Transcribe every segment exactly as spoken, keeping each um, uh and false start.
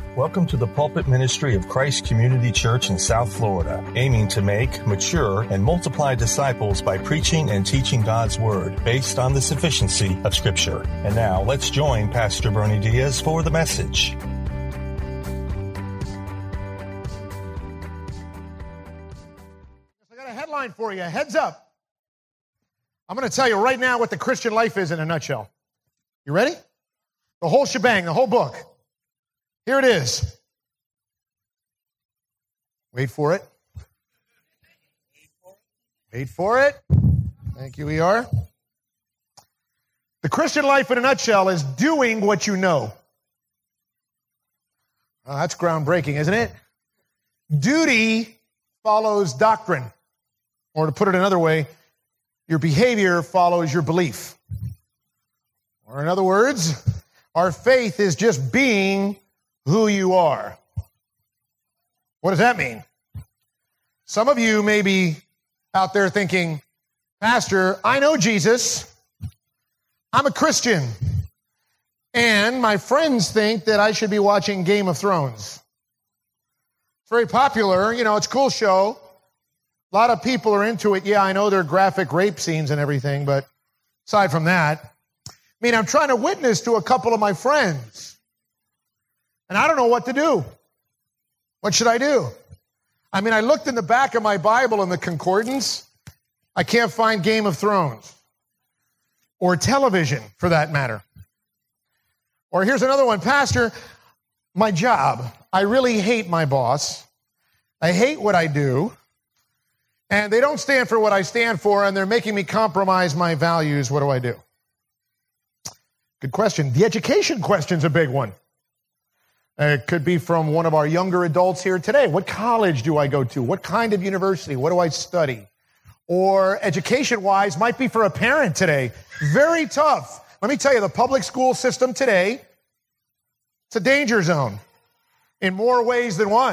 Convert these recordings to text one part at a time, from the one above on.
Welcome to the pulpit ministry of Christ Community Church in South Florida, aiming to make, mature, and multiply disciples by preaching and teaching God's Word based on the sufficiency of Scripture. And now, let's join Pastor Bernie Diaz for the message. I got a headline for you. Heads up. I'm going to tell you right now what the Christian life is in a nutshell. You ready? The whole shebang, the whole book. Here it is. Wait for it. Wait for it. Thank you, E R. The Christian life in a nutshell is doing what you know. Oh, that's groundbreaking, isn't it? Duty follows doctrine. Or to put it another way, your behavior follows your belief. Or in other words, our faith is just being who you are. What does that mean? Some of you may be out there thinking, Pastor, I know Jesus. I'm a Christian. And my friends think that I should be watching Game of Thrones. It's very popular. You know, it's a cool show. A lot of people are into it. Yeah, I know there are graphic rape scenes and everything, but aside from that, I mean, I'm trying to witness to a couple of my friends. And I don't know what to do. What should I do? I mean, I looked in the back of my Bible in the concordance. I can't find Game of Thrones. Or television, for that matter. Or here's another one. Pastor, my job. I really hate my boss. I hate what I do. And they don't stand for what I stand for, and they're making me compromise my values. What do I do? Good question. The education question's a big one. It could be from one of our younger adults here today. What college do I go to? What kind of university? What do I study? Or education-wise, might be for a parent today. Very tough. Let me tell you, the public school system today, it's a danger zone in more ways than one.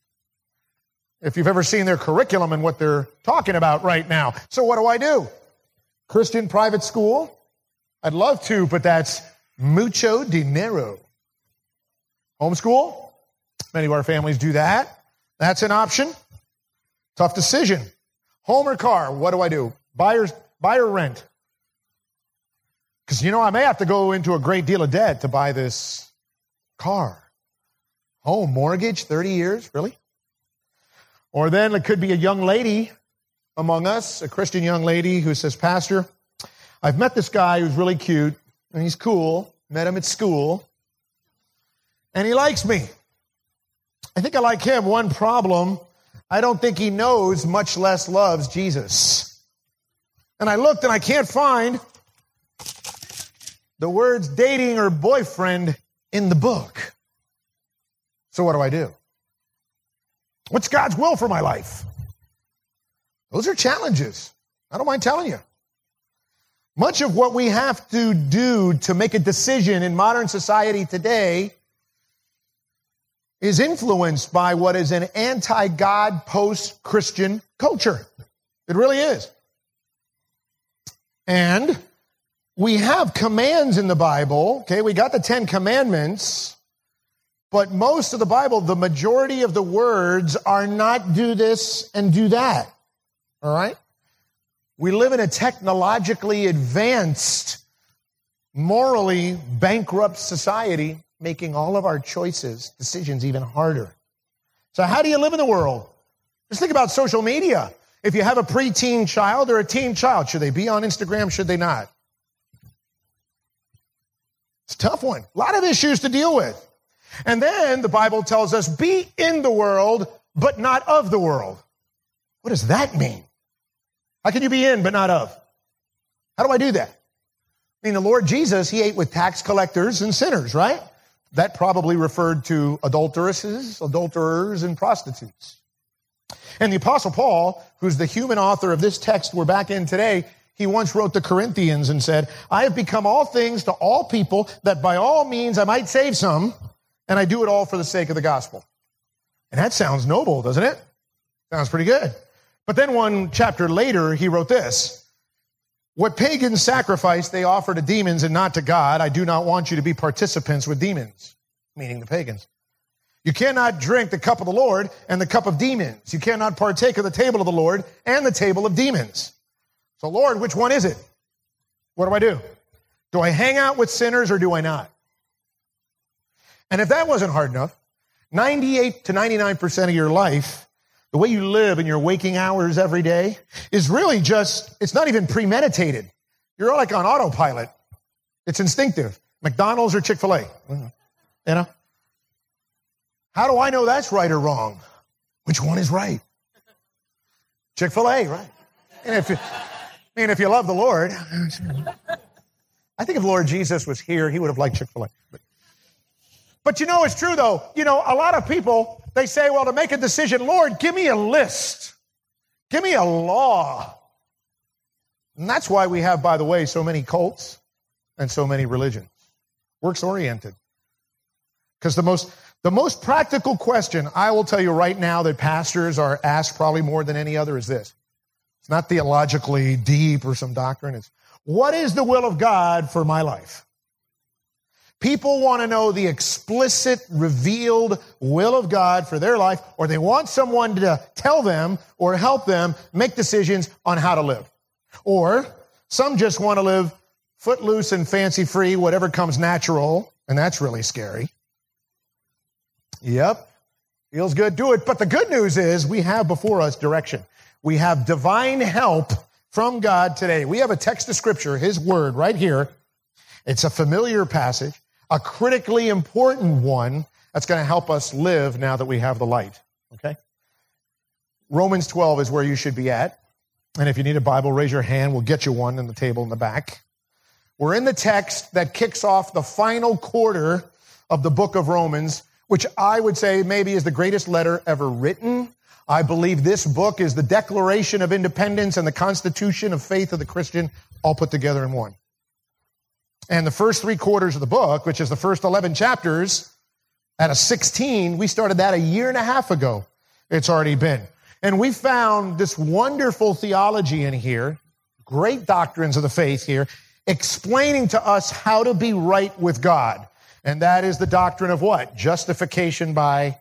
If you've ever seen their curriculum and what they're talking about right now. So what do I do? Christian private school? I'd love to, but that's mucho dinero. Homeschool? Many of our families do that. That's an option. Tough decision. Home or car? What do I do? Buy or, buy or rent? Because, you know, I may have to go into a great deal of debt to buy this car. Home, mortgage, thirty years? Really? Or then it could be a young lady among us, a Christian young lady who says, Pastor, I've met this guy who's really cute, and he's cool. Met him at school. And he likes me. I think I like him. One problem, I don't think he knows, much less loves Jesus. And I looked and I can't find the words dating or boyfriend in the book. So what do I do? What's God's will for my life? Those are challenges. I don't mind telling you. Much of what we have to do to make a decision in modern society today is influenced by what is an anti-God, post-Christian culture. It really is. And we have commands in the Bible. Okay, we got the Ten Commandments, but most of the Bible, the majority of the words are not do this and do that. All right? We live in a technologically advanced, morally bankrupt society, making all of our choices, decisions even harder. So how do you live in the world? Just think about social media. If you have a preteen child or a teen child, should they be on Instagram? Should they not? It's a tough one. A lot of issues to deal with. And then the Bible tells us, be in the world, but not of the world. What does that mean? How can you be in, but not of? How do I do that? I mean, the Lord Jesus, he ate with tax collectors and sinners, right? That probably referred to adulteresses, adulterers, and prostitutes. And the Apostle Paul, who's the human author of this text we're back in today, he once wrote to Corinthians and said, I have become all things to all people, that by all means I might save some, and I do it all for the sake of the gospel. And that sounds noble, doesn't it? Sounds pretty good. But then one chapter later, he wrote this. What pagans sacrifice they offer to demons and not to God. I do not want you to be participants with demons, meaning the pagans. You cannot drink the cup of the Lord and the cup of demons. You cannot partake of the table of the Lord and the table of demons. So, Lord, which one is it? What do I do? Do I hang out with sinners or do I not? And if that wasn't hard enough, ninety-eight to ninety-nine percent of your life, the way you live in your waking hours every day, is really just, it's not even premeditated. You're like on autopilot. It's instinctive. McDonald's or Chick-fil-A. You know? How do I know that's right or wrong? Which one is right? Chick-fil-A, right? And if you, I mean, if you love the Lord, I think if Lord Jesus was here, he would have liked Chick-fil-A. But, but you know, it's true though. You know, a lot of people, they say, well, to make a decision, Lord, give me a list. Give me a law. And that's why we have, by the way, so many cults and so many religions. Works-oriented. Because the most, the most practical question I will tell you right now that pastors are asked probably more than any other is this. It's not theologically deep or some doctrine. It's, what is the will of God for my life? People want to know the explicit, revealed will of God for their life, or they want someone to tell them or help them make decisions on how to live. Or some just want to live footloose and fancy-free, whatever comes natural, and that's really scary. Yep, feels good, do it. But the good news is we have before us direction. We have divine help from God today. We have a text of Scripture, His Word, right here. It's a familiar passage, a critically important one that's going to help us live now that we have the light, okay? Romans twelve is where you should be at. And if you need a Bible, raise your hand. We'll get you one in the table in the back. We're in the text that kicks off the final quarter of the book of Romans, which I would say maybe is the greatest letter ever written. I believe this book is the Declaration of Independence and the Constitution of Faith of the Christian, all put together in one. And the first three quarters of the book, which is the first eleven chapters, out of sixteen, we started that a year and a half ago. It's already been. And we found this wonderful theology in here, great doctrines of the faith here, explaining to us how to be right with God. And that is the doctrine of what? Justification by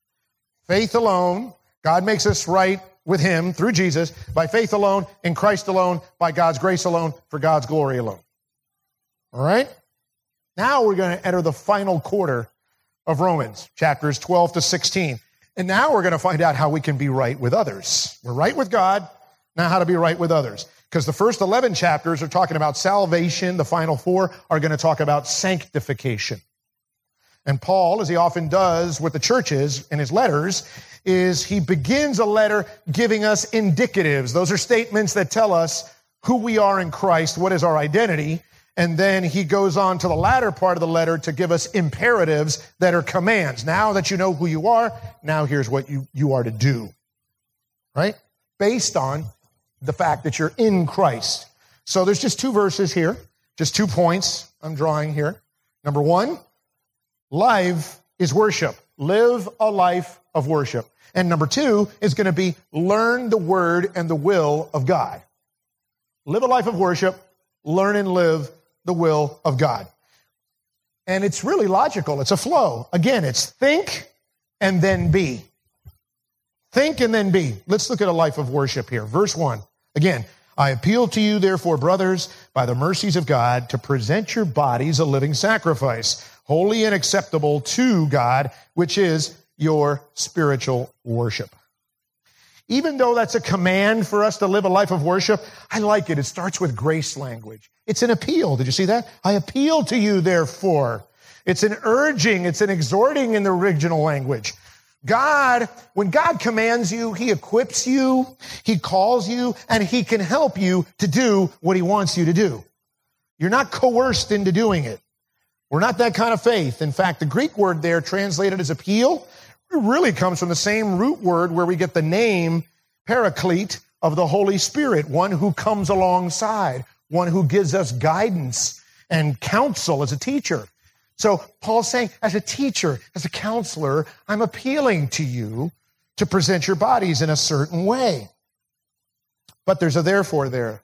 faith alone. God makes us right with Him through Jesus, by faith alone, in Christ alone, by God's grace alone, for God's glory alone. All right? Now we're going to enter the final quarter of Romans, chapters twelve to sixteen. And now we're going to find out how we can be right with others. We're right with God, now how to be right with others. Because the first eleven chapters are talking about salvation. The final four are going to talk about sanctification. And Paul, as he often does with the churches in his letters, is he begins a letter giving us indicatives. Those are statements that tell us who we are in Christ, what is our identity. And then he goes on to the latter part of the letter to give us imperatives that are commands. Now that you know who you are, now here's what you, you are to do. Right? Based on the fact that you're in Christ. So there's just two verses here, just two points I'm drawing here. Number one, life is worship. Live a life of worship. And number two is going to be learn the word and the will of God. Live a life of worship, learn and live the will of God. And it's really logical. It's a flow. Again, it's think and then be. Think and then be. Let's look at a life of worship here. Verse one. Again, I appeal to you, therefore, brothers, by the mercies of God, to present your bodies a living sacrifice, holy and acceptable to God, which is your spiritual worship. Even though that's a command for us to live a life of worship, I like it. It starts with grace language. It's an appeal. Did you see that? I appeal to you, therefore. It's an urging. It's an exhorting in the original language. God, when God commands you, He equips you, He calls you, and He can help you to do what He wants you to do. You're not coerced into doing it. We're not that kind of faith. In fact, the Greek word there translated as appeal really comes from the same root word where we get the name paraclete of the Holy Spirit, one who comes alongside, one who gives us guidance and counsel as a teacher. So Paul's saying, as a teacher, as a counselor, I'm appealing to you to present your bodies in a certain way. But there's a therefore there.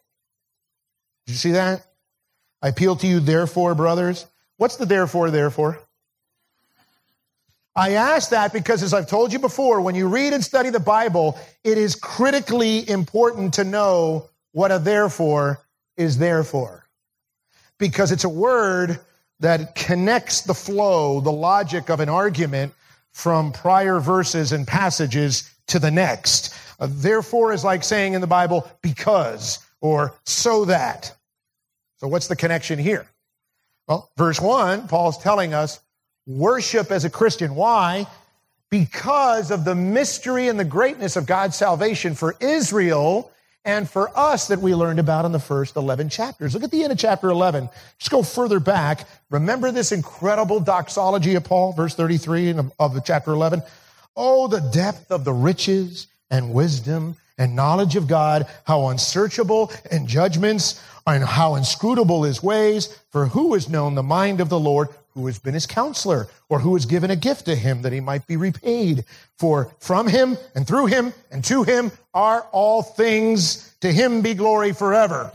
Did you see that? I appeal to you, therefore, brothers. What's the therefore, therefore? I ask that because, as I've told you before, when you read and study the Bible, it is critically important to know what a therefore is there for. Because it's a word that connects the flow, the logic of an argument from prior verses and passages to the next. A therefore is like saying in the Bible, because, or so that. So what's the connection here? Well, verse one, Paul's telling us, worship as a Christian. Why? Because of the mystery and the greatness of God's salvation for Israel and for us that we learned about in the first eleven chapters. Look at the end of chapter eleven. Just go further back. Remember this incredible doxology of Paul, verse thirty-three of the chapter eleven. Oh, the depth of the riches and wisdom and knowledge of God, how unsearchable in judgments and how inscrutable his ways. For who has known the mind of the Lord? Who has been his counselor, or who has given a gift to him that he might be repaid? For from him and through him and to him are all things. To him be glory forever.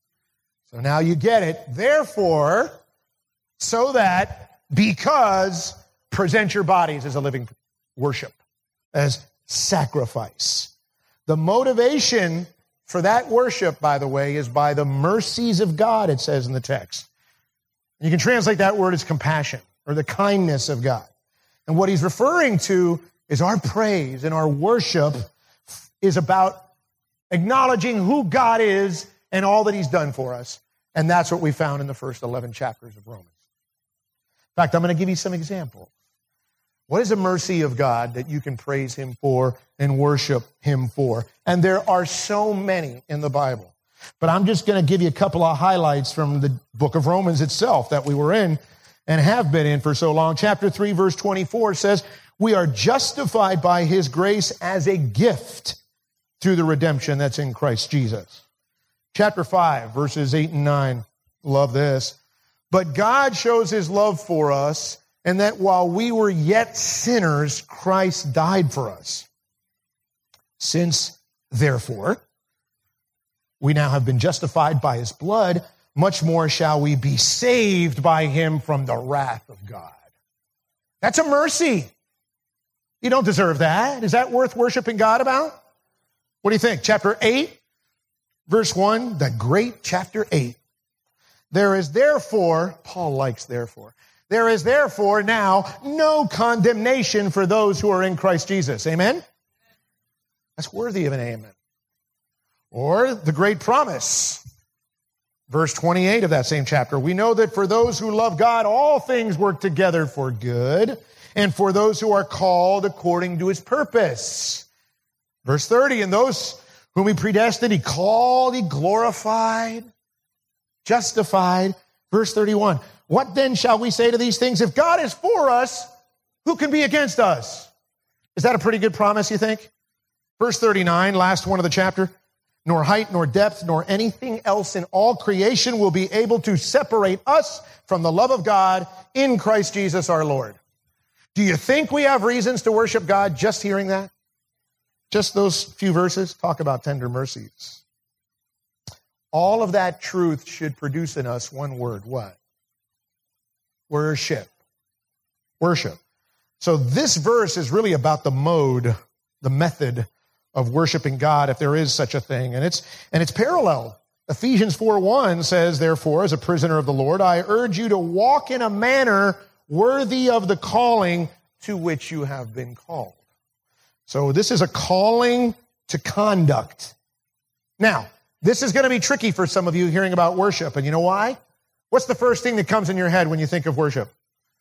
So now you get it. Therefore, so that, because, present your bodies as a living worship, as sacrifice. The motivation for that worship, by the way, is by the mercies of God, it says in the text. You can translate that word as compassion or the kindness of God. And what he's referring to is our praise and our worship is about acknowledging who God is and all that he's done for us. And that's what we found in the first eleven chapters of Romans. In fact, I'm going to give you some examples. What is a mercy of God that you can praise him for and worship him for? And there are so many in the Bible. But I'm just going to give you a couple of highlights from the book of Romans itself that we were in and have been in for so long. Chapter three, verse twenty-four says, we are justified by his grace as a gift through the redemption that's in Christ Jesus. Chapter five, verses eight and nine, love this. But God shows his love for us, and that while we were yet sinners, Christ died for us. Since, therefore, we now have been justified by his blood, much more shall we be saved by him from the wrath of God. That's a mercy. You don't deserve that. Is that worth worshiping God about? What do you think? Chapter eight, verse one, the great chapter eight. There is therefore, Paul likes therefore, there is therefore now no condemnation for those who are in Christ Jesus. Amen? That's worthy of an amen. Or the great promise. Verse twenty-eight of that same chapter. We know that for those who love God, all things work together for good, and for those who are called according to his purpose. Verse thirty, and those whom he predestined, he called, he glorified, justified. Verse thirty-one, what then shall we say to these things? If God is for us, who can be against us? Is that a pretty good promise, you think? Verse thirty-nine, last one of the chapter. Nor height, nor depth, nor anything else in all creation will be able to separate us from the love of God in Christ Jesus our Lord. Do you think we have reasons to worship God just hearing that? Just those few verses talk about tender mercies. All of that truth should produce in us one word. What? Worship. Worship. So this verse is really about the mode, the method of worshiping God, if there is such a thing. And it's, and it's parallel. Ephesians four one says, therefore, as a prisoner of the Lord, I urge you to walk in a manner worthy of the calling to which you have been called. So this is a calling to conduct. Now, this is going to be tricky for some of you hearing about worship. And you know why? What's the first thing that comes in your head when you think of worship?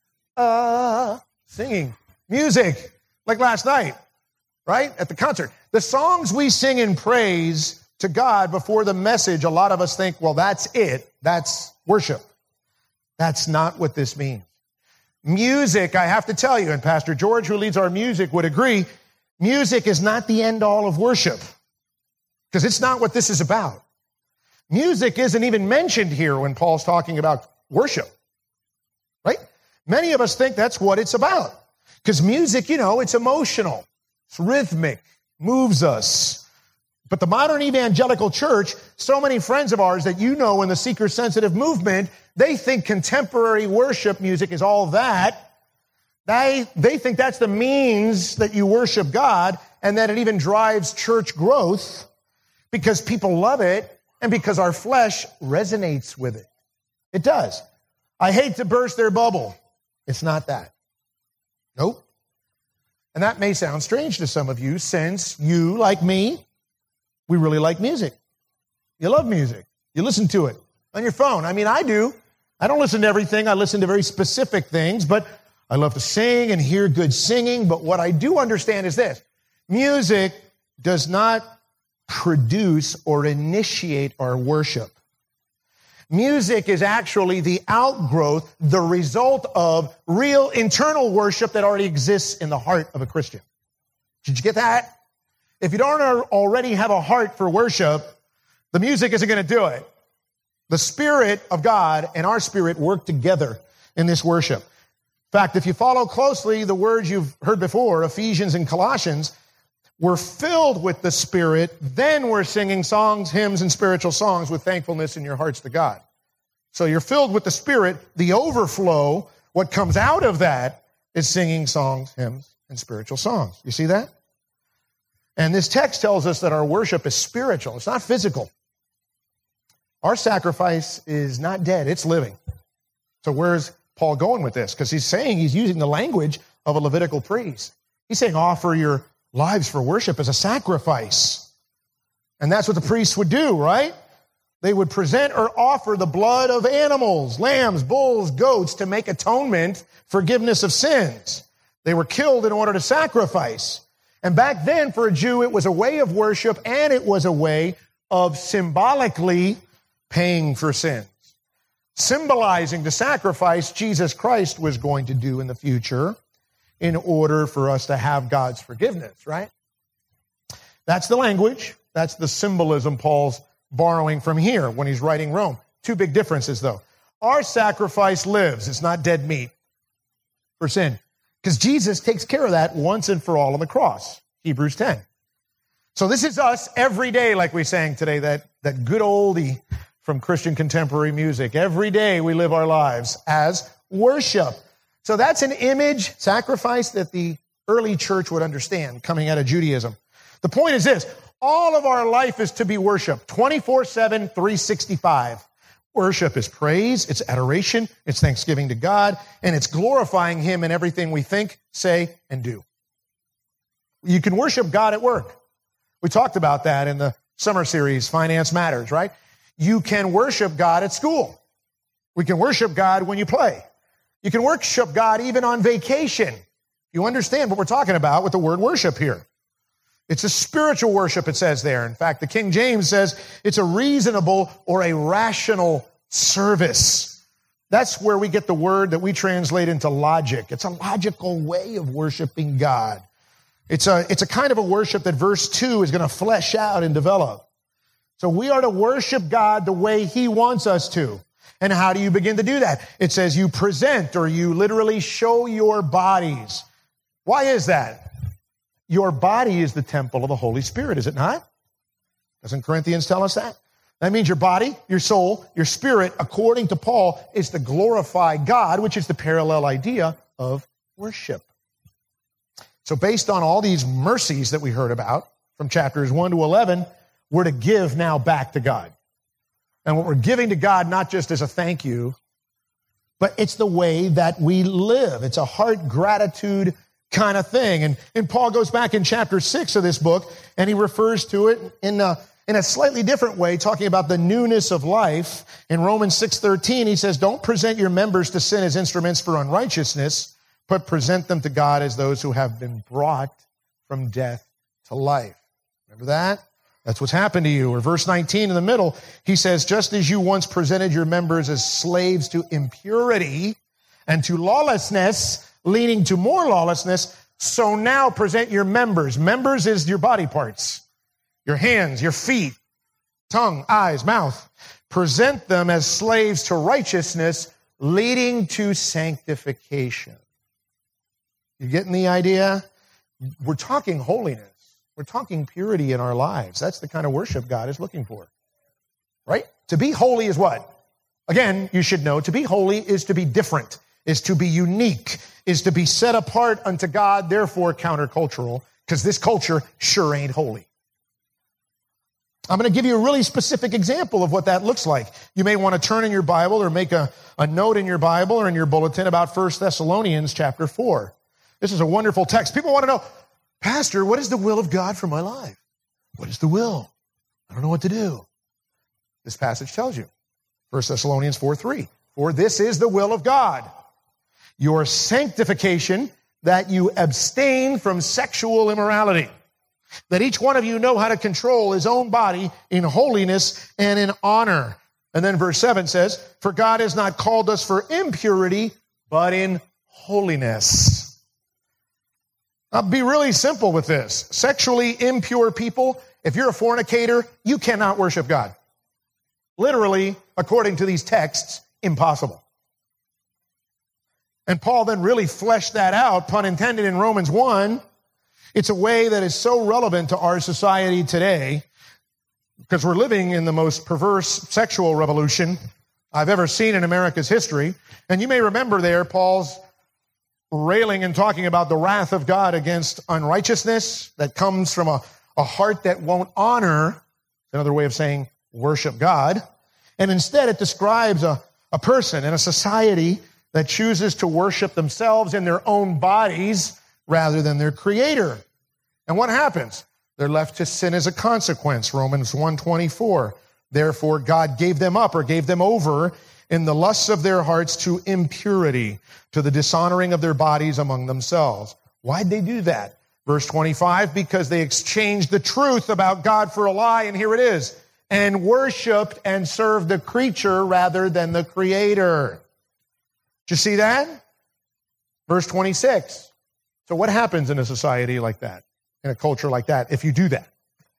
Uh, singing. Music. Like last night, right? At the concert. The songs we sing in praise to God before the message, a lot of us think, well, that's it. That's worship. That's not what this means. Music, I have to tell you, and Pastor George, who leads our music, would agree, music is not the end all of worship. Because it's not what this is about. Music isn't even mentioned here when Paul's talking about worship. Right? Many of us think that's what it's about. Because music, you know, it's emotional. It's rhythmic. Moves us. But the modern evangelical church, so many friends of ours that you know in the seeker-sensitive movement, they think contemporary worship music is all that. They, they think that's the means that you worship God, and that it even drives church growth because people love it and because our flesh resonates with it. It does. I hate to burst their bubble. It's not that. Nope. And that may sound strange to some of you, since you, like me, we really like music. You love music. You listen to it on your phone. I mean, I do. I don't listen to everything. I listen to very specific things, but I love to sing and hear good singing. But what I do understand is this: music does not produce or initiate our worship. Music is actually the outgrowth, the result of real internal worship that already exists in the heart of a Christian. Did you get that? If you don't already have a heart for worship, the music isn't going to do it. The Spirit of God and our spirit work together in this worship. In fact, if you follow closely the words you've heard before, Ephesians and Colossians, we're filled with the Spirit, then we're singing songs, hymns, and spiritual songs with thankfulness in your hearts to God. So you're filled with the Spirit. The overflow, what comes out of that, is singing songs, hymns, and spiritual songs. You see that? And this text tells us that our worship is spiritual. It's not physical. Our sacrifice is not dead. It's living. So where's Paul going with this? Because he's saying, he's using the language of a Levitical priest. He's saying, offer your lives for worship as a sacrifice. And that's what the priests would do, right? They would present or offer the blood of animals, lambs, bulls, goats, to make atonement, forgiveness of sins. They were killed in order to sacrifice. And back then, for a Jew, it was a way of worship, and it was a way of symbolically paying for sins, symbolizing the sacrifice Jesus Christ was going to do in the future in order for us to have God's forgiveness, right? That's the language. That's the symbolism Paul's borrowing from here when he's writing Rome. Two big differences, though. Our sacrifice lives. It's not dead meat for sin, because Jesus takes care of that once and for all on the cross, Hebrews ten. So this is us every day, like we sang today, that, that good oldie from Christian contemporary music. Every day we live our lives as worship. So that's an image, sacrifice, that the early church would understand coming out of Judaism. The point is this: all of our life is to be worship, twenty-four seven, three sixty-five. Worship is praise, it's adoration, it's thanksgiving to God, and it's glorifying Him in everything we think, say, and do. You can worship God at work. We talked about that in the summer series, Finance Matters, right? You can worship God at school. We can worship God when you play. You can worship God even on vacation. You understand what we're talking about with the word worship here. It's a spiritual worship, it says there. In fact, the King James says it's a reasonable or a rational service. That's where we get the word that we translate into logic. It's a logical way of worshiping God. It's a, it's a kind of a worship that verse two is going to flesh out and develop. So we are to worship God the way He wants us to. And how do you begin to do that? It says you present, or you literally show your bodies. Why is that? Your body is the temple of the Holy Spirit, is it not? Doesn't Corinthians tell us that? That means your body, your soul, your spirit, according to Paul, is to glorify God, which is the parallel idea of worship. So based on all these mercies that we heard about from chapters one to eleven, we're to give now back to God. And what we're giving to God, not just as a thank you, but it's the way that we live. It's a heart gratitude kind of thing. And, and Paul goes back in chapter six of this book, and he refers to it in a, in a slightly different way, talking about the newness of life. In Romans six thirteen, he says, don't present your members to sin as instruments for unrighteousness, but present them to God as those who have been brought from death to life. Remember that? That's what's happened to you. Or verse nineteen in the middle, he says, just as you once presented your members as slaves to impurity and to lawlessness, leading to more lawlessness, so now present your members. Members is your body parts, your hands, your feet, tongue, eyes, mouth. Present them as slaves to righteousness, leading to sanctification. You getting the idea? We're talking holiness. We're talking purity in our lives. That's the kind of worship God is looking for, right? To be holy is what? Again, you should know, to be holy is to be different. is to be unique, is to be set apart unto God, therefore countercultural, because this culture sure ain't holy. I'm going to give you a really specific example of what that looks like. You may want to turn in your Bible or make a, a note in your Bible or in your bulletin about First Thessalonians chapter four. This is a wonderful text. People want to know, Pastor, what is the will of God for my life? What is the will? I don't know what to do. This passage tells you. First Thessalonians four three. For this is the will of God, your sanctification, that you abstain from sexual immorality, that each one of you know how to control his own body in holiness and in honor. And then verse seven says, for God has not called us for impurity, but in holiness. I'll be really simple with this. Sexually impure people, if you're a fornicator, you cannot worship God. Literally, according to these texts, impossible. And Paul then really fleshed that out, pun intended, in Romans one. It's a way that is so relevant to our society today because we're living in the most perverse sexual revolution I've ever seen in America's history. And you may remember there Paul's railing and talking about the wrath of God against unrighteousness that comes from a, a heart that won't honor, another way of saying worship God. And instead it describes a, a person and a society that chooses to worship themselves in their own bodies rather than their Creator. And what happens? They're left to sin as a consequence. Romans one twenty-four. Therefore, God gave them up or gave them over in the lusts of their hearts to impurity, to the dishonoring of their bodies among themselves. Why'd they do that? Verse twenty-five, because they exchanged the truth about God for a lie, and here it is, and worshiped and served the creature rather than the Creator. Did you see that? Verse twenty-six. So what happens in a society like that, in a culture like that, if you do that?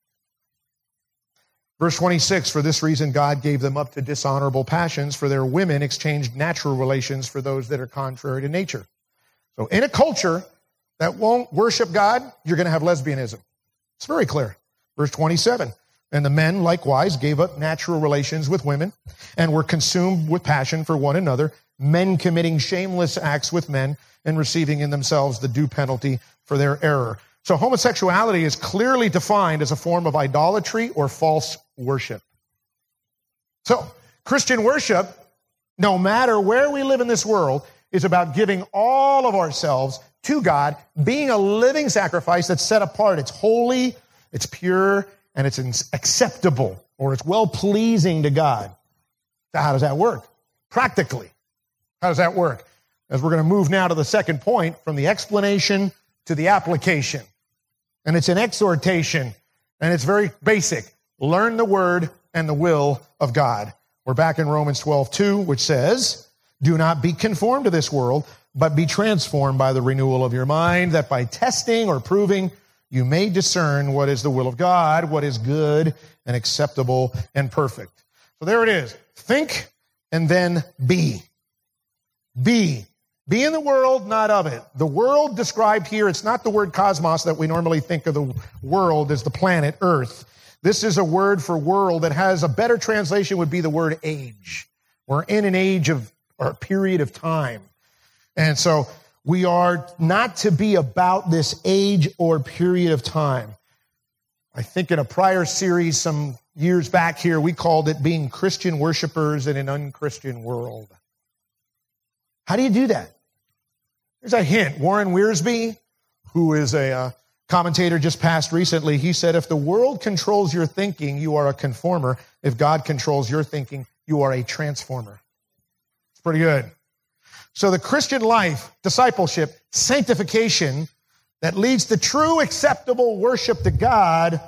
Verse twenty-six, for this reason God gave them up to dishonorable passions, for their women exchanged natural relations for those that are contrary to nature. So in a culture that won't worship God, you're going to have lesbianism. It's very clear. Verse twenty-seven, and the men likewise gave up natural relations with women and were consumed with passion for one another, men committing shameless acts with men and receiving in themselves the due penalty for their error. So homosexuality is clearly defined as a form of idolatry or false worship. So Christian worship, no matter where we live in this world, is about giving all of ourselves to God, being a living sacrifice that's set apart. It's holy, it's pure, and it's acceptable, or it's well-pleasing to God. So how does that work? Practically, how does that work? As we're going to move now to the second point, from the explanation to the application. And it's an exhortation, and it's very basic. Learn the word and the will of God. We're back in Romans twelve two, which says, do not be conformed to this world, but be transformed by the renewal of your mind, that by testing or proving you may discern what is the will of God, what is good and acceptable and perfect. So there it is. Think and then be. Be. Be in the world, not of it. The world described here, it's not the word cosmos that we normally think of the world as the planet Earth. This is a word for world that has a better translation would be the word age. We're in an age of, or a period of time. And so we are not to be about this age or period of time. I think in a prior series some years back here, we called it being Christian worshipers in an unchristian world. How do you do that? Here's a hint. Warren Wiersbe, who is a uh, commentator just passed recently, he said, if the world controls your thinking, you are a conformer. If God controls your thinking, you are a transformer. It's pretty good. So the Christian life, discipleship, sanctification that leads to true acceptable worship to God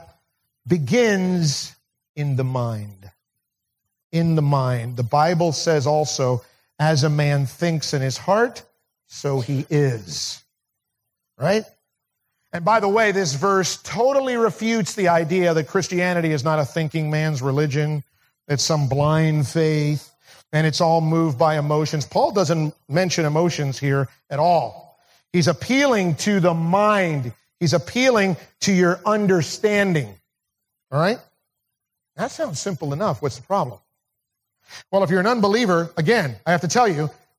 begins in the mind. In the mind. The Bible says also, as a man thinks in his heart, so he is. Right? And by the way, this verse totally refutes the idea that Christianity is not a thinking man's religion. It's some blind faith, and it's all moved by emotions. Paul doesn't mention emotions here at all. He's appealing to the mind. He's appealing to your understanding. All right? That sounds simple enough. What's the problem? Well, if you're an unbeliever, again, I have to tell you,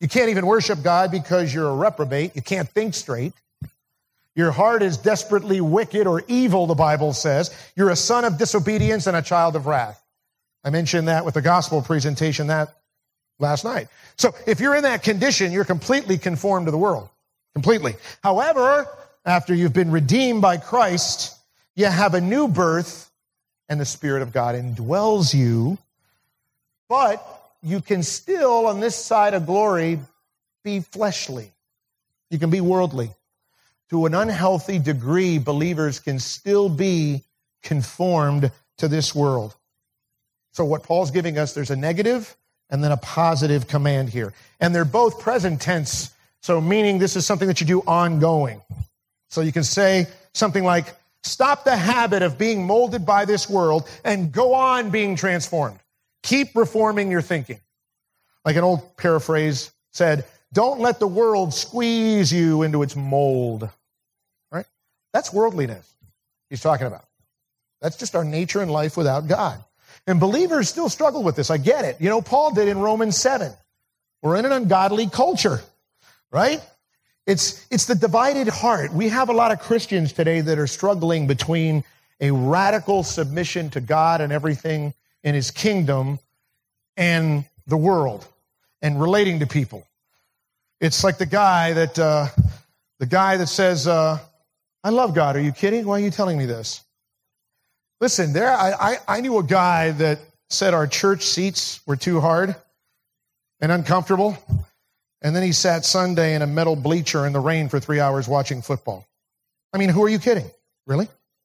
You can't even worship God because you're a reprobate. You can't think straight. Your heart is desperately wicked or evil, the Bible says. You're a son of disobedience and a child of wrath. I mentioned that with the gospel presentation that last night. So if you're in that condition, you're completely conformed to the world. Completely. However, after you've been redeemed by Christ, you have a new birth and the Spirit of God indwells you. But you can still, on this side of glory, be fleshly. You can be worldly. To an unhealthy degree, believers can still be conformed to this world. So what Paul's giving us, there's a negative and then a positive command here. And they're both present tense, so meaning this is something that you do ongoing. So you can say something like, stop the habit of being molded by this world and go on being transformed. Keep reforming your thinking. Like an old paraphrase said, don't let the world squeeze you into its mold. Right? That's worldliness he's talking about. That's just our nature in life without God. And believers still struggle with this. I get it. You know, Paul did in Romans seven. We're in an ungodly culture, right? It's, it's the divided heart. We have a lot of Christians today that are struggling between a radical submission to God and everything in his kingdom and the world and relating to people. It's like the guy that, uh, the guy that says, uh, I love God. Are you kidding? Why are you telling me this? Listen, there, I, I, I knew a guy that said our church seats were too hard and uncomfortable. And then he sat Sunday in a metal bleacher in the rain for three hours watching football. I mean, who are you kidding? Really?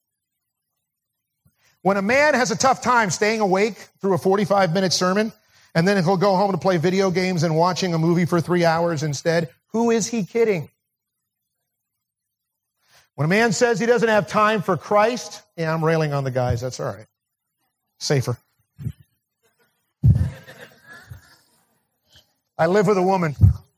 When a man has a tough time staying awake through a forty-five minute sermon, and then he'll go home to play video games and watching a movie for three hours instead, who is he kidding? When a man says he doesn't have time for Christ, yeah, I'm railing on the guys. That's all right. Safer. I live with a woman.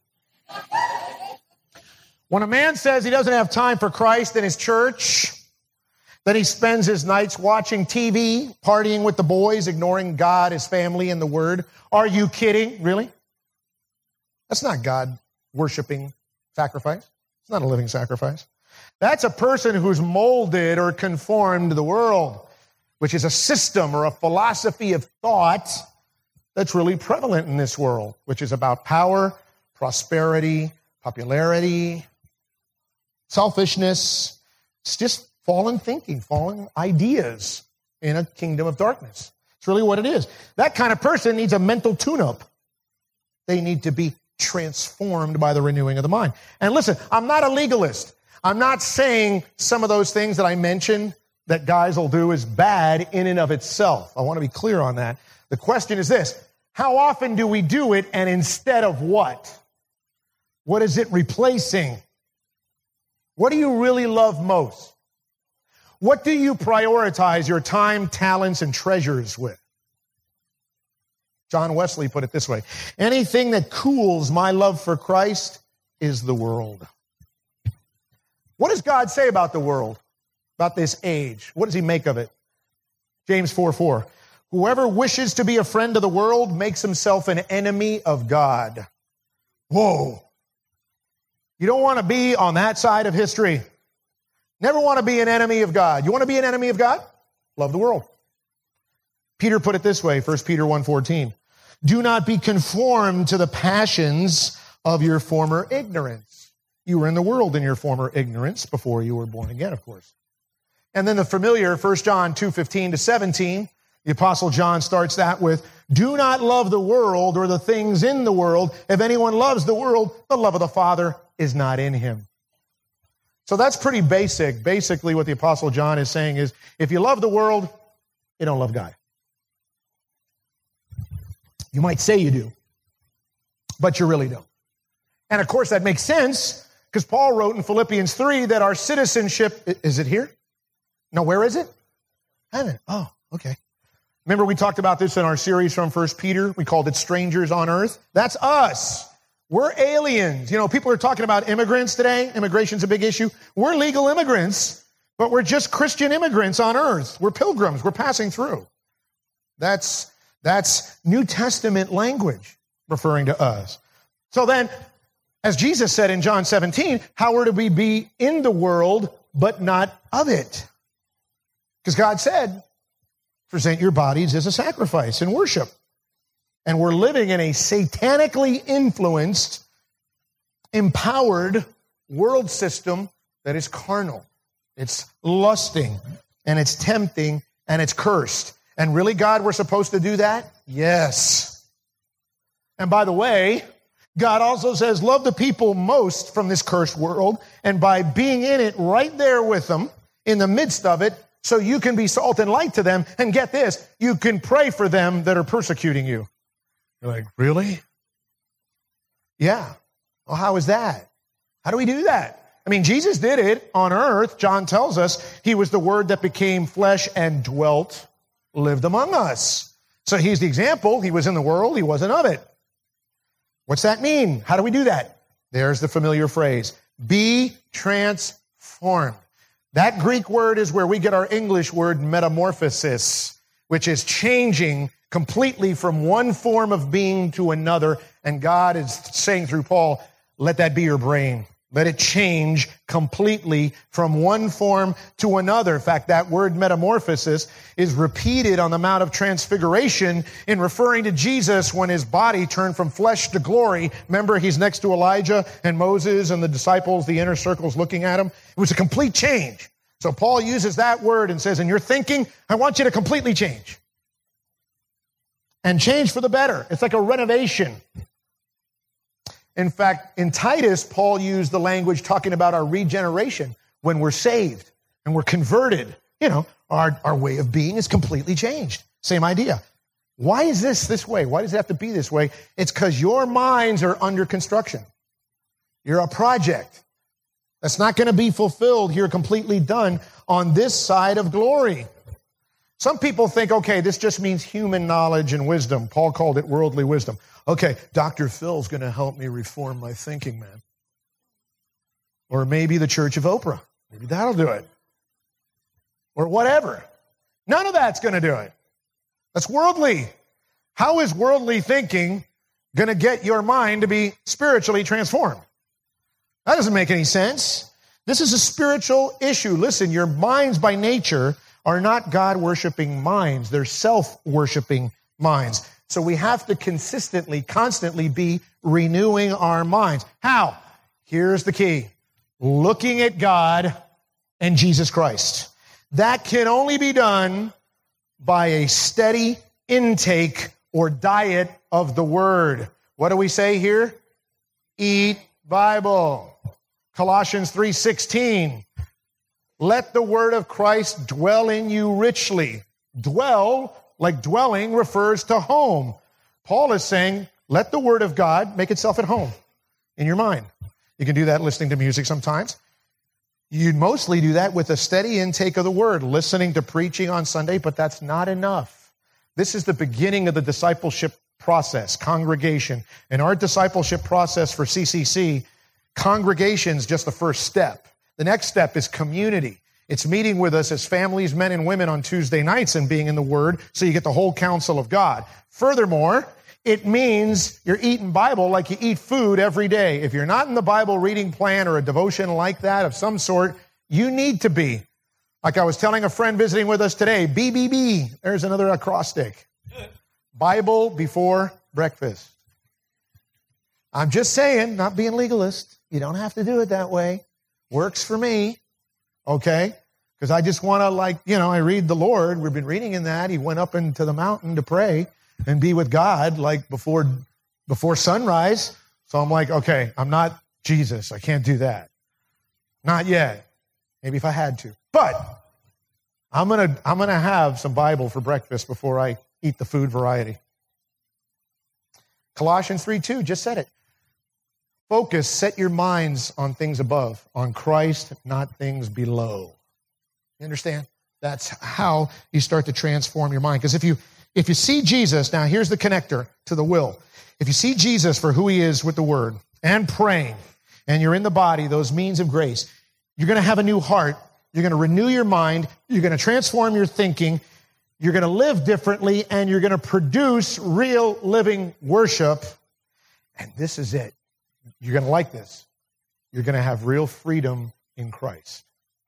When a man says he doesn't have time for Christ in his church, then he spends his nights watching T V, partying with the boys, ignoring God, his family, and the Word. Are you kidding? Really? That's not God worshiping sacrifice. It's not a living sacrifice. That's a person who's molded or conformed to the world, which is a system or a philosophy of thought that's really prevalent in this world, which is about power, prosperity, popularity, selfishness. It's just fallen thinking, fallen ideas in a kingdom of darkness. It's really what it is. That kind of person needs a mental tune-up. They need to be transformed by the renewing of the mind. And listen, I'm not a legalist. I'm not saying some of those things that I mentioned that guys will do is bad in and of itself. I want to be clear on that. The question is this: how often do we do it, and instead of what? What is it replacing? What do you really love most? What do you prioritize your time, talents, and treasures with? John Wesley put it this way: anything that cools my love for Christ is the world. What does God say about the world, about this age? What does he make of it? James four four. Whoever wishes to be a friend of the world makes himself an enemy of God. Whoa. You don't want to be on that side of history. Never want to be an enemy of God. You want to be an enemy of God? Love the world. Peter put it this way, First Peter one fourteen. Do not be conformed to the passions of your former ignorance. You were in the world in your former ignorance before you were born again, of course. And then the familiar First John two fifteen to seventeen, the Apostle John starts that with, do not love the world or the things in the world. If anyone loves the world, the love of the Father is not in him. So that's pretty basic. Basically, what the Apostle John is saying is, if you love the world, you don't love God. You might say you do, but you really don't. And of course, that makes sense, because Paul wrote in Philippians three that our citizenship, is it here? No, where is it? Heaven. Oh, okay. Remember we talked about this in our series from First Peter? We called it Strangers on Earth. That's us. We're aliens. You know, people are talking about immigrants today. Immigration's a big issue. We're legal immigrants, but we're just Christian immigrants on earth. We're pilgrims. We're passing through. That's, that's New Testament language referring to us. So then, as Jesus said in John seventeen, how are we to be in the world, but not of it? Because God said, present your bodies as a sacrifice and worship. And we're living in a satanically influenced, empowered world system that is carnal. It's lusting, and it's tempting, and it's cursed. And really, God, we're supposed to do that? Yes. And by the way, God also says, love the people most from this cursed world, and by being in it right there with them, in the midst of it, so you can be salt and light to them, and get this, you can pray for them that are persecuting you. You're like, really? Yeah. Well, how is that? How do we do that? I mean, Jesus did it on earth. John tells us he was the Word that became flesh and dwelt, lived among us. So he's the example. He was in the world. He wasn't of it. What's that mean? How do we do that? There's the familiar phrase, be transformed. That Greek word is where we get our English word metamorphosis, which is changing completely from one form of being to another. And God is saying through Paul, let that be your brain. Let it change completely from one form to another. In fact, that word metamorphosis is repeated on the Mount of Transfiguration in referring to Jesus when his body turned from flesh to glory. Remember, he's next to Elijah and Moses and the disciples, the inner circles looking at him. It was a complete change. So Paul uses that word and says, in your thinking, I want you to completely change. And change for the better. It's like a renovation. In fact, in Titus, Paul used the language talking about our regeneration when we're saved and we're converted. You know, our, our way of being is completely changed. Same idea. Why is this this way? Why does it have to be this way? It's because your minds are under construction. You're a project that's not going to be fulfilled here, completely done on this side of glory. Some people think, okay, this just means human knowledge and wisdom. Paul called it worldly wisdom. Okay, Doctor Phil's going to help me reform my thinking, man. Or maybe the Church of Oprah. Maybe that'll do it. Or whatever. None of that's going to do it. That's worldly. How is worldly thinking going to get your mind to be spiritually transformed? That doesn't make any sense. This is a spiritual issue. Listen, your minds by nature are not God-worshiping minds. They're self-worshiping minds. So we have to consistently, constantly be renewing our minds. How? Here's the key. Looking at God and Jesus Christ. That can only be done by a steady intake or diet of the Word. What do we say here? Eat Bible. Colossians three sixteen. Let the word of Christ dwell in you richly. Dwell, like dwelling, refers to home. Paul is saying, let the word of God make itself at home in your mind. You can do that listening to music sometimes. You mostly do that with a steady intake of the word, listening to preaching on Sunday, but that's not enough. This is the beginning of the discipleship process, congregation. In our discipleship process for C C C, congregation's just the first step. The next step is community. It's meeting with us as families, men and women on Tuesday nights and being in the Word so you get the whole counsel of God. Furthermore, it means you're eating Bible like you eat food every day. If you're not in the Bible reading plan or a devotion like that of some sort, you need to be. Like I was telling a friend visiting with us today, B B B, there's another acrostic. Bible before breakfast. I'm just saying, not being legalist. You don't have to do it that way. Works for me, okay? Because I just want to, like, you know, I read the Lord. We've been reading in that. He went up into the mountain to pray and be with God, like, before before sunrise. So I'm like, okay, I'm not Jesus. I can't do that. Not yet. Maybe if I had to. But I'm going to I'm gonna have some Bible for breakfast before I eat the food variety. Colossians three two just said it. Focus, set your minds on things above, on Christ, not things below. You understand? That's how you start to transform your mind. Because if you if you see Jesus, now here's the connector to the will. If you see Jesus for who he is with the Word and praying, and you're in the body, those means of grace, you're going to have a new heart. You're going to renew your mind. You're going to transform your thinking. You're going to live differently, and you're going to produce real living worship. And this is it. you're going to like this. You're going to have real freedom in Christ.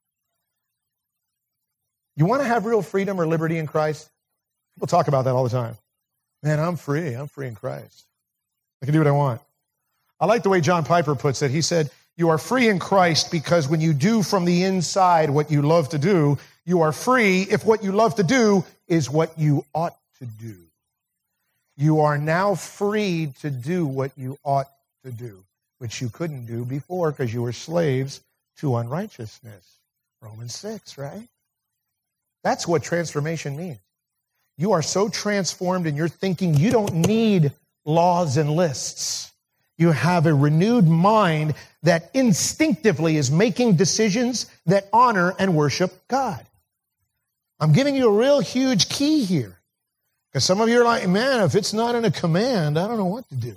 You want to have real freedom or liberty in Christ? People talk about that all the time. Man, I'm free. I'm free in Christ. I can do what I want. I like the way John Piper puts it. He said, you are free in Christ because when you do from the inside what you love to do, you are free if what you love to do is what you ought to do. You are now free to do what you ought to do, which you couldn't do before because you were slaves to unrighteousness. Romans six, right? That's what transformation means. You are so transformed in your thinking, you don't need laws and lists. You have a renewed mind that instinctively is making decisions that honor and worship God. I'm giving you a real huge key here. Because some of you are like, man, if it's not in a command, I don't know what to do.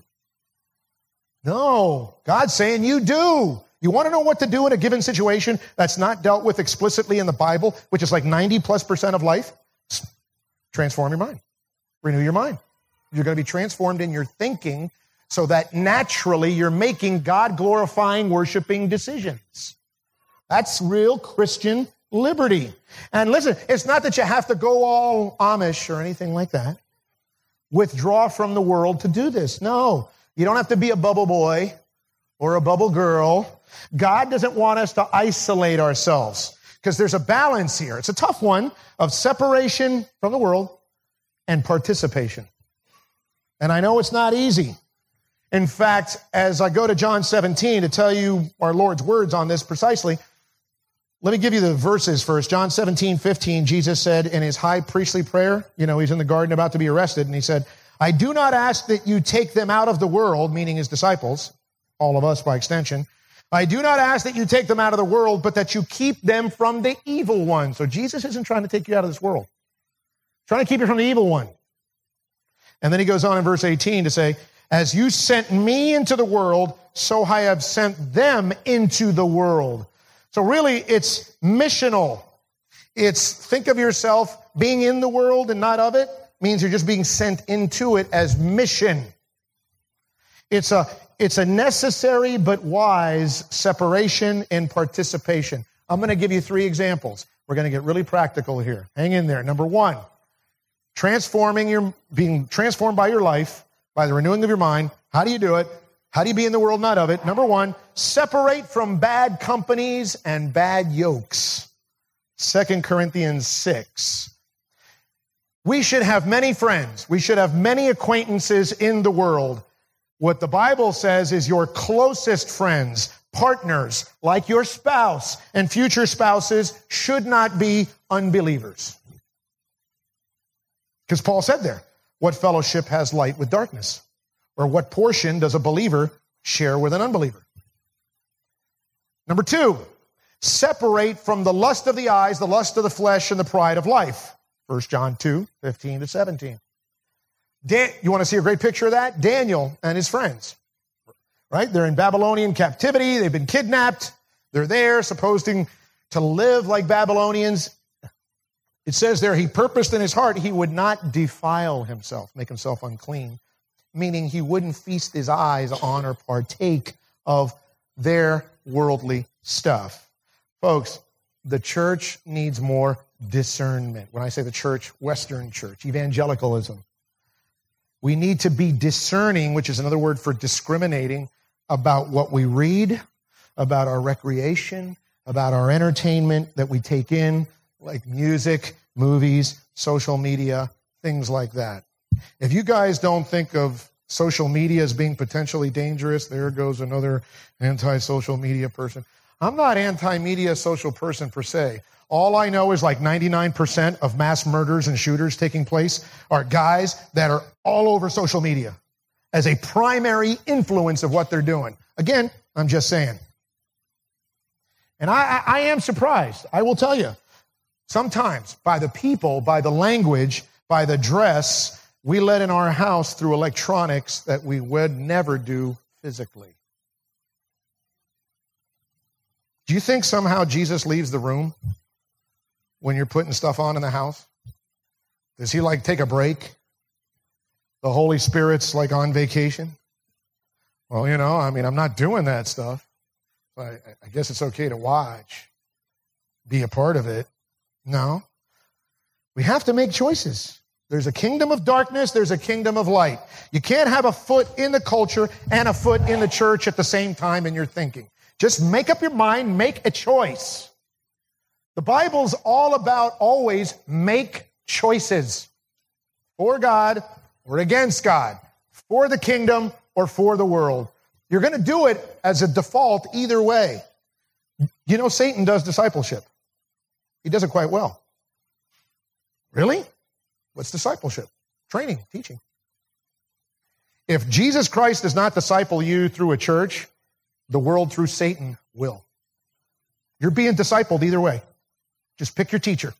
No, God's saying you do. You want to know what to do in a given situation that's not dealt with explicitly in the Bible, which is like ninety plus percent of life? Transform your mind. Renew your mind. You're going to be transformed in your thinking so that naturally you're making God-glorifying, worshiping decisions. That's real Christian liberty. And listen, it's not that you have to go all Amish or anything like that. Withdraw from the world to do this. No, you don't have to be a bubble boy or a bubble girl. God doesn't want us to isolate ourselves because there's a balance here. It's a tough one of separation from the world and participation. And I know it's not easy. In fact, as I go to John seventeen to tell you our Lord's words on this precisely, let me give you the verses first. John seventeen, fifteen, Jesus said in his high priestly prayer, you know, he's in the garden about to be arrested, and he said, I do not ask that you take them out of the world, meaning his disciples, all of us by extension. I do not ask that you take them out of the world, but that you keep them from the evil one. So Jesus isn't trying to take you out of this world. He's trying to keep you from the evil one. And then he goes on in verse eighteen to say, as you sent me into the world, so I have sent them into the world. So really, it's missional. It's think of yourself being in the world and not of it means you're just being sent into it as mission. It's a, it's a necessary but wise separation and participation. I'm going to give you three examples. We're going to get really practical here. Hang in there. Number one, transforming your, being transformed by your life, by the renewing of your mind. How do you do it? How do you be in the world, not of it? Number one, separate from bad companies and bad yokes. Second Corinthians six. We should have many friends. We should have many acquaintances in the world. What the Bible says is your closest friends, partners, like your spouse and future spouses, should not be unbelievers. Because Paul said there, what fellowship has light with darkness? Or what portion does a believer share with an unbeliever? Number two, separate from the lust of the eyes, the lust of the flesh, and the pride of life. First John two, fifteen to seventeen. Dan- you want to see a great picture of that? Daniel and his friends, right? They're in Babylonian captivity. They've been kidnapped. They're there, supposing to live like Babylonians. It says there, he purposed in his heart he would not defile himself, make himself unclean, meaning he wouldn't feast his eyes on or partake of their worldly stuff. Folks, the church needs more discernment. When I say the church, Western church, evangelicalism. We need to be discerning, which is another word for discriminating, about what we read, about our recreation, about our entertainment that we take in, like music, movies, social media, things like that. If you guys don't think of social media as being potentially dangerous, there goes another anti-social media person. I'm not anti-media social person per se. All I know is like ninety-nine percent of mass murders and shooters taking place are guys that are all over social media as a primary influence of what they're doing. Again, I'm just saying. And I, I, I am surprised, I will tell you. Sometimes by the people, by the language, by the dress we let in our house through electronics that we would never do physically. Do you think somehow Jesus leaves the room when you're putting stuff on in the house? Does he like take a break? The Holy Spirit's like on vacation? Well, you know, I mean, I'm not doing that stuff. I, I guess it's okay to watch, be a part of it. No. We have to make choices. There's a kingdom of darkness, there's a kingdom of light. You can't have a foot in the culture and a foot in the church at the same time in your thinking. Just make up your mind, make a choice. The Bible's all about always make choices. For God or against God. For the kingdom or for the world. You're going to do it as a default either way. You know, Satan does discipleship. He does it quite well. Really? What's discipleship? Training, teaching. If Jesus Christ does not disciple you through a church, the world through Satan will. You're being discipled either way. Just pick your teacher.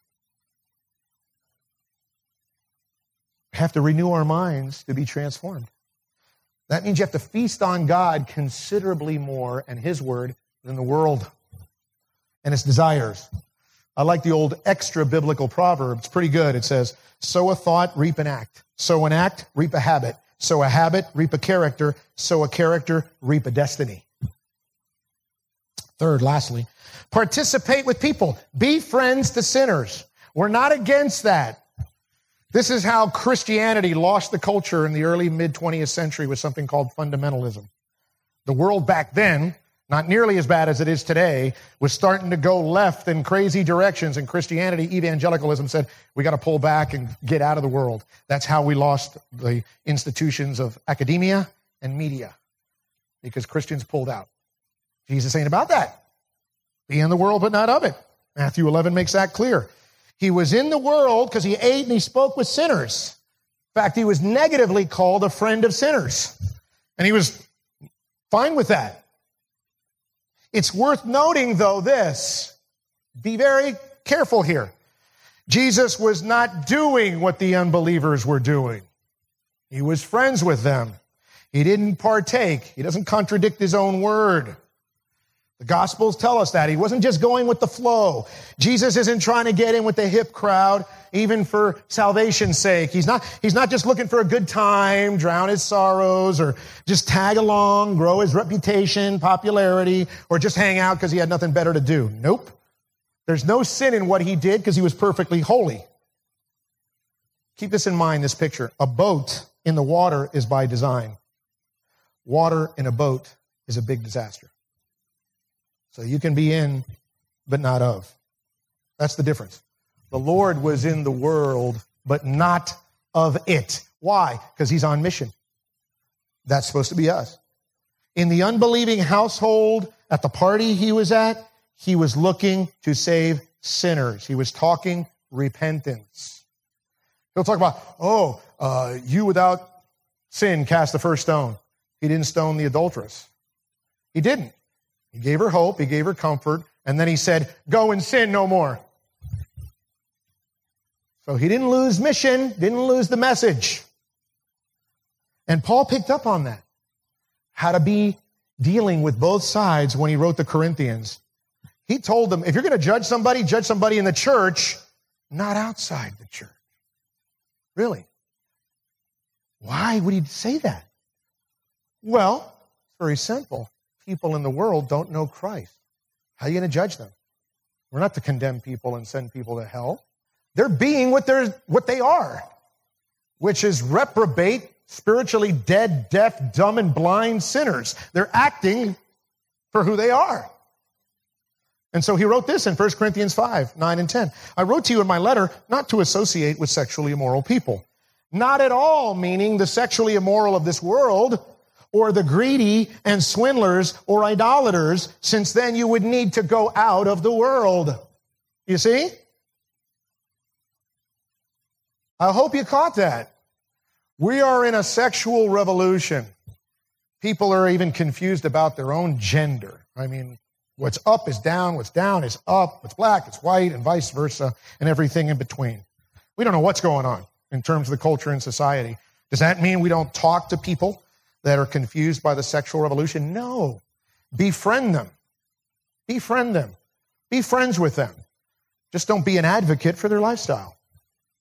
We have to renew our minds to be transformed. That means you have to feast on God considerably more and His Word than the world and its desires. I like the old extra biblical proverb. It's pretty good. It says, sow a thought, reap an act. Sow an act, reap a habit. Sow a habit, reap a character. Sow a character, reap a destiny. Third, lastly, participate with people. Be friends to sinners. We're not against that. This is how Christianity lost the culture in the early mid-twentieth century with something called fundamentalism. The world back then, not nearly as bad as it is today, was starting to go left in crazy directions, and Christianity, evangelicalism said, we got to pull back and get out of the world. That's how we lost the institutions of academia and media, because Christians pulled out. Jesus ain't about that. Be in the world, but not of it. Matthew eleven makes that clear. He was in the world because he ate and he spoke with sinners. In fact, he was negatively called a friend of sinners. And he was fine with that. It's worth noting, though, this. Be very careful here. Jesus was not doing what the unbelievers were doing. He was friends with them. He didn't partake. He doesn't contradict his own word. The Gospels tell us that. He wasn't just going with the flow. Jesus isn't trying to get in with the hip crowd, even for salvation's sake. He's not, he's not just looking for a good time, drown his sorrows, or just tag along, grow his reputation, popularity, or just hang out because he had nothing better to do. Nope. There's no sin in what he did because he was perfectly holy. Keep this in mind, this picture. A boat in the water is by design. Water in a boat is a big disaster. So you can be in, but not of. That's the difference. The Lord was in the world, but not of it. Why? Because he's on mission. That's supposed to be us. In the unbelieving household, at the party he was at, he was looking to save sinners. He was talking repentance. He'll talk about, oh, uh, you without sin cast the first stone. He didn't stone the adulteress. He didn't. He gave her hope, he gave her comfort, and then he said, go and sin no more. So he didn't lose mission, didn't lose the message. And Paul picked up on that. How to be dealing with both sides when he wrote the Corinthians. He told them, if you're going to judge somebody, judge somebody in the church, not outside the church. Really? Why would he say that? Well, it's very simple. People in the world don't know Christ. How are you going to judge them? We're not to condemn people and send people to hell. They're being what they're what they are, which is reprobate, spiritually dead, deaf, dumb, and blind sinners. They're acting for who they are. And so he wrote this in First Corinthians five, nine, and ten. I wrote to you in my letter not to associate with sexually immoral people. Not at all meaning the sexually immoral of this world, or the greedy and swindlers or idolaters, since then you would need to go out of the world. You see? I hope you caught that. We are in a sexual revolution. People are even confused about their own gender. I mean, what's up is down, what's down is up, what's black, it's white, and vice versa, and everything in between. We don't know what's going on in terms of the culture and society. Does that mean we don't talk to people that are confused by the sexual revolution? No. Befriend them. Befriend them. Be friends with them. Just don't be an advocate for their lifestyle.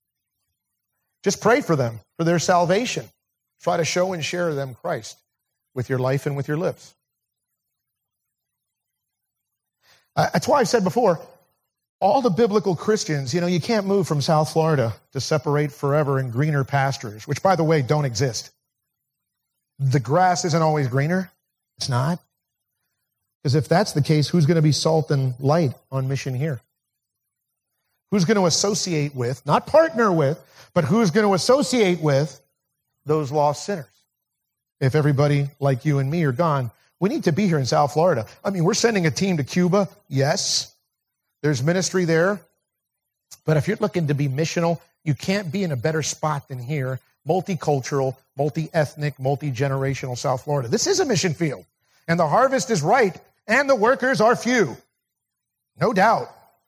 Just pray for them, for their salvation. Try to show and share them Christ. with your life and with your lips. Uh, that's why I've said before, all the biblical Christians, you know, you can't move from South Florida to separate forever in greener pastures, which, by the way, don't exist. The grass isn't always greener. It's not. Because if that's the case, who's going to be salt and light on mission here? Who's going to associate with, not partner with, but who's going to associate with those lost sinners? If everybody like you and me are gone, we need to be here in South Florida. I mean, we're sending a team to Cuba. Yes, there's ministry there. But if you're looking to be missional, you can't be in a better spot than here. Multicultural, multi-ethnic, multi-generational South Florida. This is a mission field. And the harvest is ripe, and the workers are few. No doubt.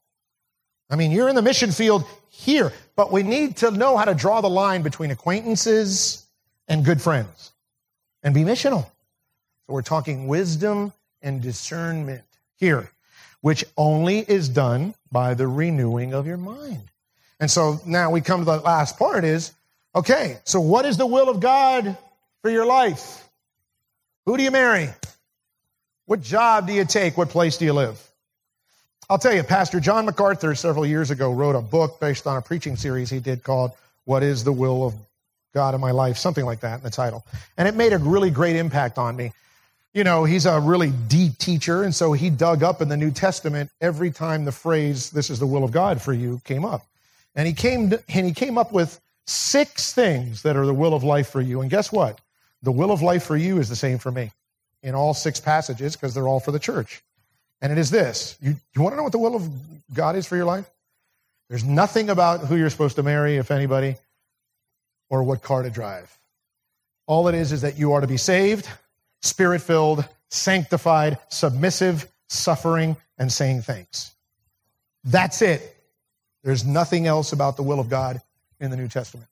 I mean, you're in the mission field here, but we need to know how to draw the line between acquaintances and good friends and be missional. So we're talking wisdom and discernment here, which only is done by the renewing of your mind. And so now we come to the last part is, okay, so what is the will of God for your life? Who do you marry? What job do you take? What place do you live? I'll tell you, Pastor John MacArthur several years ago wrote a book based on a preaching series he did called What is the Will of God in My Life? Something like that in the title. And it made a really great impact on me. You know, he's a really deep teacher, and so he dug up in the New Testament every time the phrase, this is the will of God for you, came up. And he came, to, and he came up with six things that are the will of life for you. And guess what? The will of life for you is the same for me in all six passages because they're all for the church. And it is this. You, you want to know what the will of God is for your life? There's nothing about who you're supposed to marry, if anybody, or what car to drive. All it is is that you are to be saved, Spirit-filled, sanctified, submissive, suffering, and saying thanks. That's it. There's nothing else about the will of God in the New Testament.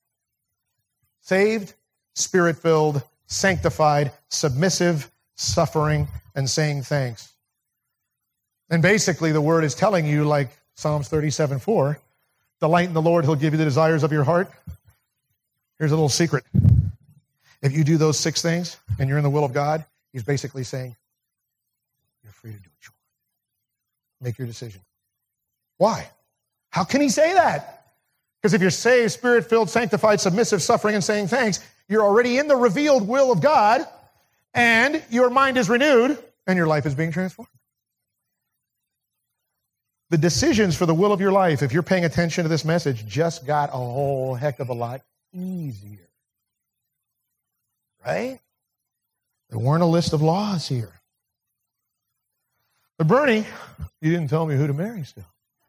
Saved, Spirit-filled, sanctified, submissive, suffering, and saying thanks. And basically the word is telling you, like Psalms thirty-seven four, delight in the Lord, he'll give you the desires of your heart. Here's a little secret. If you do those six things and you're in the will of God, he's basically saying, you're free to do what you want. Make your decision. Why? How can he say that? Because if you're saved, Spirit-filled, sanctified, submissive, suffering, and saying thanks, you're already in the revealed will of God, and your mind is renewed, and your life is being transformed. The decisions for the will of your life, if you're paying attention to this message, just got a whole heck of a lot easier. Right? There weren't a list of laws here. But Bernie, you didn't tell me who to marry still.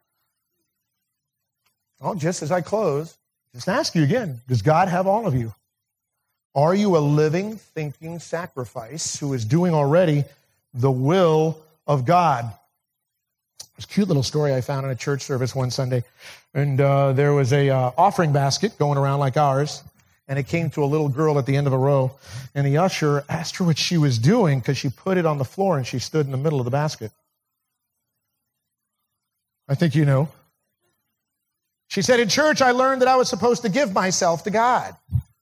Well, just as I close, just ask you again, does God have all of you? Are you a living, thinking sacrifice who is doing already the will of God? There's a cute little story I found in a church service one Sunday. And uh, there was a uh, offering basket going around like ours. And it came to a little girl at the end of a row. And the usher asked her what she was doing because she put it on the floor and she stood in the middle of the basket. I think you know. She said, in church, I learned that I was supposed to give myself to God.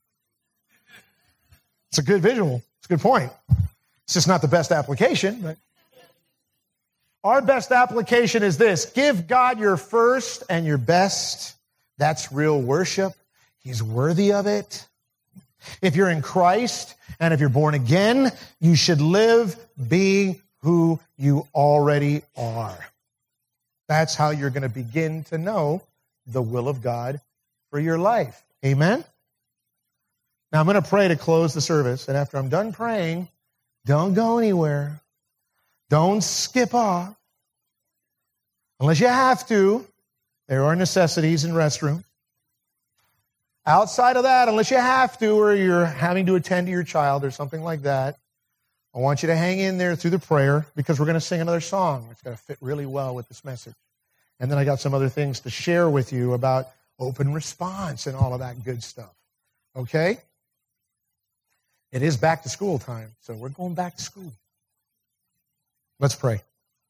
It's a good visual. It's a good point. It's just not the best application. But our best application is this. Give God your first and your best. That's real worship. He's worthy of it. If you're in Christ and if you're born again, you should live being who you already are. That's how you're going to begin to know the will of God for your life. Amen? Now, I'm going to pray to close the service, and after I'm done praying, don't go anywhere. Don't skip off. Unless you have to, there are necessities in restrooms. Outside of that, unless you have to, or you're having to attend to your child or something like that, I want you to hang in there through the prayer because we're going to sing another song. It's going to fit really well with this message. And then I got some other things to share with you about open response and all of that good stuff. Okay? It is back to school time, so we're going back to school. Let's pray.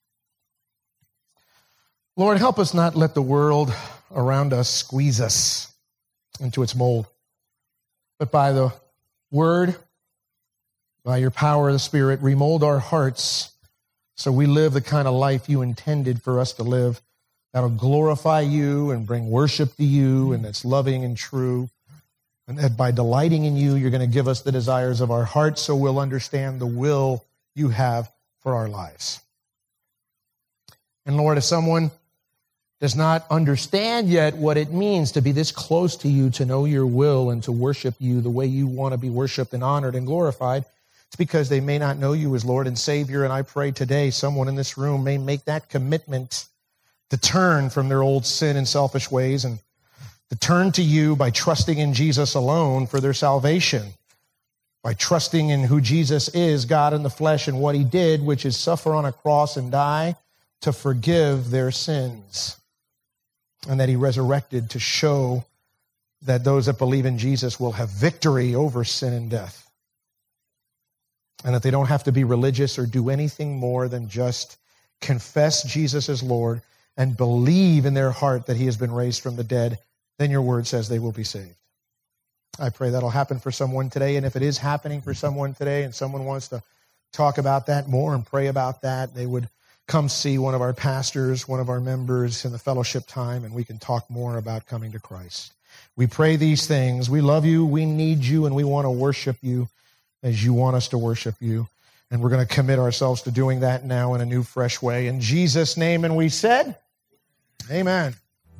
Lord, help us not let the world around us squeeze us into its mold, but by the word, by your power of the Spirit, remold our hearts so we live the kind of life you intended for us to live. That'll glorify you and bring worship to you, and that's loving and true. And that by delighting in you, you're going to give us the desires of our hearts so we'll understand the will you have for our lives. And Lord, if someone does not understand yet what it means to be this close to you, to know your will and to worship you the way you want to be worshiped and honored and glorified, it's because they may not know you as Lord and Savior. And I pray today someone in this room may make that commitment to turn from their old sin and selfish ways and to turn to you by trusting in Jesus alone for their salvation, by trusting in who Jesus is, God in the flesh, and what he did, which is suffer on a cross and die to forgive their sins, and that he resurrected to show that those that believe in Jesus will have victory over sin and death, and that they don't have to be religious or do anything more than just confess Jesus as Lord and believe in their heart that he has been raised from the dead. Then your word says they will be saved. I pray that'll happen for someone today. And if it is happening for someone today and someone wants to talk about that more and pray about that, they would come see one of our pastors, one of our members in the fellowship time, and we can talk more about coming to Christ. We pray these things. We love you, we need you, and we want to worship you as you want us to worship you. And we're going to commit ourselves to doing that now in a new, fresh way. In Jesus' name, and we said, amen.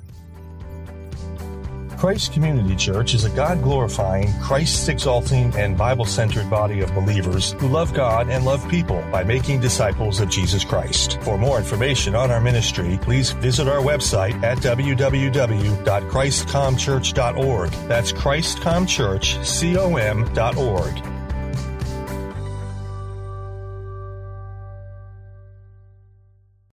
Christ Community Church is a God-glorifying, Christ-exalting, and Bible-centered body of believers who love God and love people by making disciples of Jesus Christ. For more information on our ministry, please visit our website at w w w dot christ com church dot org. That's christ com church com dot org.